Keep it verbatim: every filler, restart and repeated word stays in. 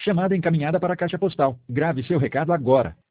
Chamada encaminhada para a caixa postal. Grave seu recado agora.